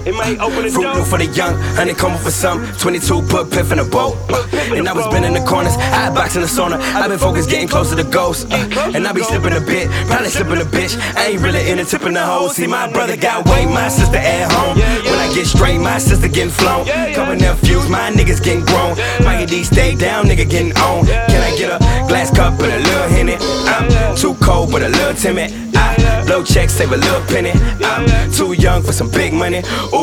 It might open the door. Fruit for the young, honeycomb for some. 22 put piff in a boat. And I was bending the corners, I box in the sauna. I been focused, getting closer to ghosts. And I be slipping a bit, probably slipping a bitch. I ain't really into tipping the hole. See, my brother got weight, my sister at home. When I get straight, my sister getting flown. Couple nephews, my niggas getting grown. Mikey D stay down, nigga getting on. Can I get a glass cup with a little Henny? I'm too cold but a little timid. I blow checks, save a little penny. I'm too young for some big money. Ooh.